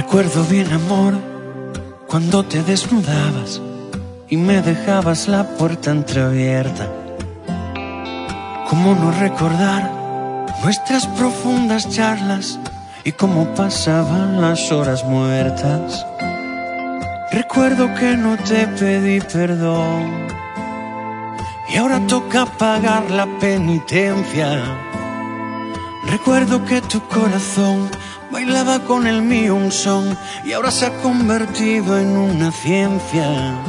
Recuerdo bien, amor, cuando te desnudabas y me dejabas la puerta entreabierta. ¿Cómo no recordar nuestras profundas charlas y cómo pasaban las horas muertas? Recuerdo que no te pedí perdón y ahora toca pagar la penitencia. Recuerdo que tu corazón bailaba con el mío un son y ahora se ha convertido en una ciencia.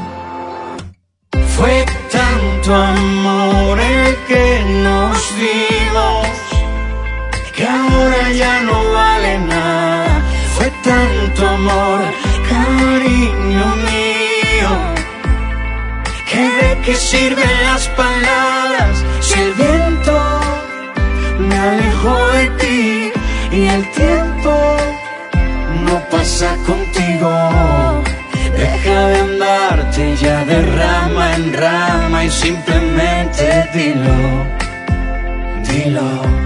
Fue tanto amor el que nos dimos que ahora ya no vale nada. Fue tanto amor, cariño mío, que de qué sirven las palabras si el viento me alejó de ti y el tiempo no pasa contigo. Deja de andarte ya de rama en rama y simplemente dilo, dilo.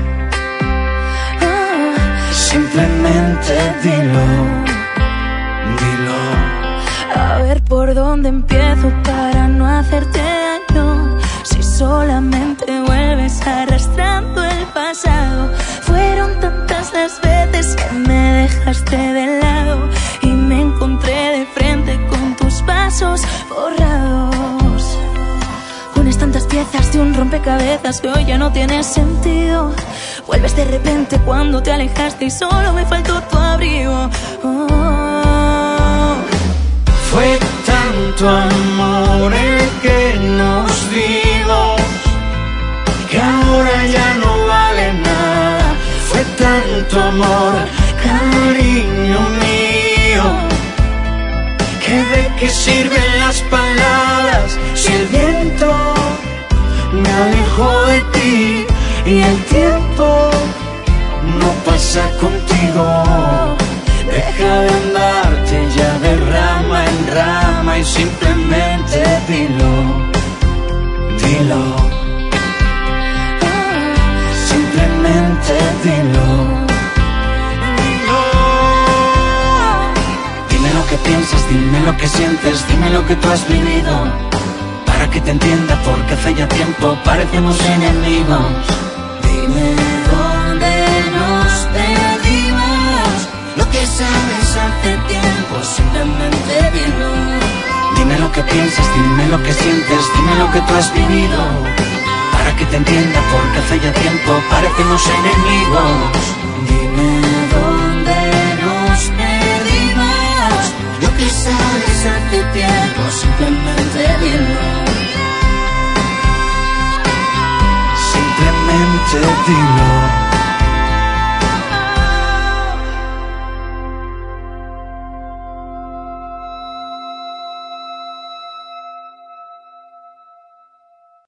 Simplemente dilo, dilo. A ver por dónde empiezo para no hacerte daño. Si solamente vuelves arrastrando el pasado. Fueron tantas las veces que me dejaste de lado y me encontré de frente con tus pasos borrados. Unes tantas piezas de un rompecabezas que hoy ya no tiene sentido. Vuelves de repente cuando te alejaste y solo me faltó tu abrigo. Fue tanto amor el que nos dimos que ahora ya no vale nada. Fue tanto amor, cariño mío, que de qué sirven las palabras si el viento me alejó de ti y el tiempo no pasa contigo. Deja de andarte ya de rama en rama y simplemente dilo, dilo. Simplemente dilo, dilo. Dime lo que piensas, dime lo que sientes, dime lo que tú has vivido, para que te entienda, porque hace ya tiempo parecemos enemigos. Dime dónde nos perdimos, lo que sabes hace tiempo, simplemente dilo. Dime lo que piensas, dime lo que sientes, dime lo que tú has vivido, para que te entienda, porque hace ya tiempo parecemos enemigos. Dime dónde nos perdimos, lo que sabes hace tiempo, simplemente dilo. Simplemente dilo.